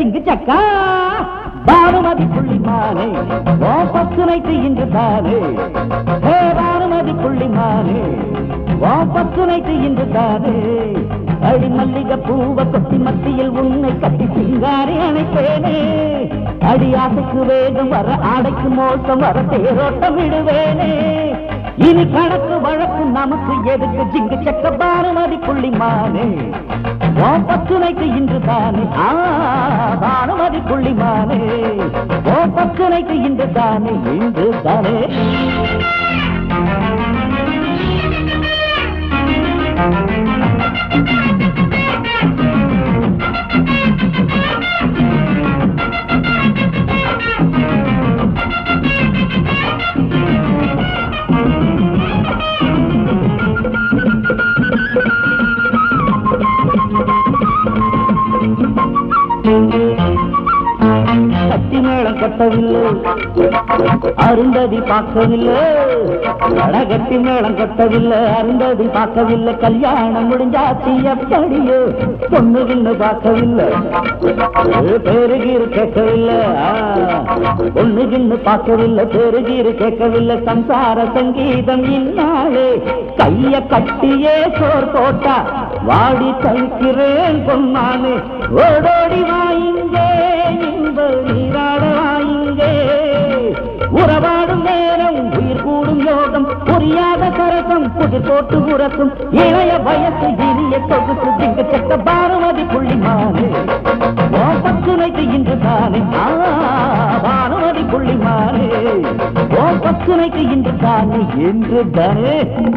ஜிங்கு சக்கா பானுமதி புள்ளிமானே ஓ பத்து நைட்டு இன்று தானே ஹே பானுமதி புள்ளிமானே ஓ பத்து நைட்டு இன்று தானே அடி மல்லிகை பூவ கொட்டி மத்தியில் உன்னை கட்டி சிங்காரி அணைப்பேனே அடி ஆசைக்கு வேகம் வர ஆடைக்கு மோசம் வர தேரோட்டம் விடுவேனே இனி கணக்கு வழக்கு நமக்கு எதுக்கு ஜிங்கு சக்க பானுமதி புள்ளிமானே ஓ பத்து நைட்டு இன்று தானே பானுமதி புள்ளிமானே ஓ பத்து நைட்டு இன்று தானே இன்று தானே கட்டி மேளம் கட்டவில்லை அருந்ததி பார்க்கவில்லை கட்டி மேளம் கட்டவில்லை அருந்ததி பார்க்கவில்லை கல்யாணம் முடிஞ்சாச்சு எப்படியோ பொண்ணு கிண்ணு பார்க்கவில்லை பேருகீரு கேட்கவில்லை பொண்ணு கிண்ணு பார்க்கவில்லை பேருகீரு கேட்கவில்லை சம்சார சங்கீதம் இன்னாலே கைய கட்டியே சோர் போட்டா வாடி தவிக்கிறேன் பொன்னானே ஓடோடி வாயிங்கே நீராட வாயிங்கே உறவாடும் நேரம் உயிர் கூடும் யோகம் புரியாத சரசம் புதிர் போட்டு உரசும் இளைய வயசு இனிய தொகுத்து ஜிங்கு சக்க பானுமதி புள்ளிமானே ஓ பத்து நைட்டு இன்று தானே பானுமதி புள்ளிமானே ஓ பத்து நைட்டு இன்று தானே என்று தானே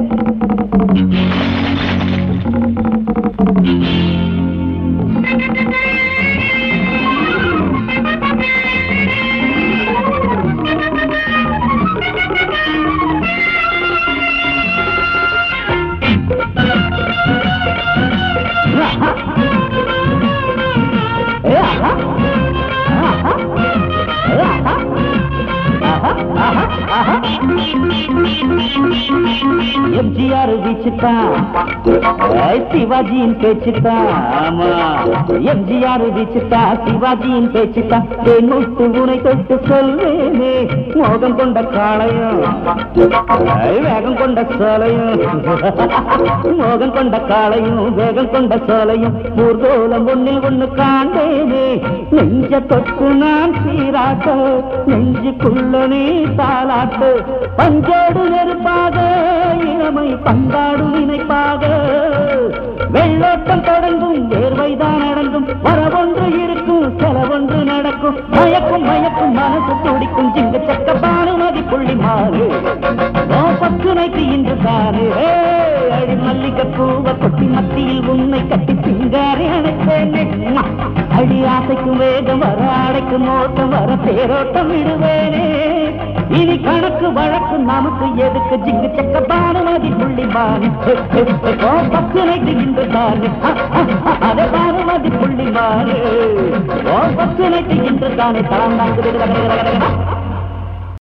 எம்ஜிஆர் வீச்சுத்தான் சிவாஜியின் பேச்சுத்தான் ஆமா எம்ஜிஆர் வீச்சுத்தான் சிவாஜியின் பேச்சுத்தான் தேன்முட்டு உனை தொட்டு சொல்வேனே மோகம் கொண்ட காளையும் வேகம் கொண்ட சோலையும் மோகம் கொண்ட காளையும் வேகம் கொண்ட சோலையும் ஊர்கோலம் ஒன்னில் ஒண்ணு காண்டேனே நெஞ்ச தொட்டு நான் சீராட்ட நெஞ்சுக்குள்ள நீ தாளாட்டு பஞ்சோடு நெருப்பாக இளமை பந்தாடு நினைப்பாக வெள்ளோட்டம் தொடங்கும் வேர்வைதான் அடங்கும் வரவொன்று இருக்கும் செலவொன்று நடக்கும் மயக்கும் மயக்கும் மனசு துடிக்கும் ஜிங்கு சக்க பானுமதி புள்ளிமானே ஓ பத்து நைட்டு இன்று தானே அடி மல்லிகை பூவ கொட்டி மத்தியில் உன்னை கட்டி சிங்காரி அணைப்பேனே அடி ஆசைக்கும் வேகம் வர அடைக்கும் ஓட்டம் வர தேரோட்டம் விடுவேனே இனி கணக்கு வழக்கு நமக்கு எதுக்கு ஜிங்கு சக்க பானுமதி புள்ளிமானே ஓ பத்து நைட்டு இன்று தானே அதே பானுமதி புள்ளிமானே ஓ பத்து நைட்டு இன்று தானே தளம் தாங்குது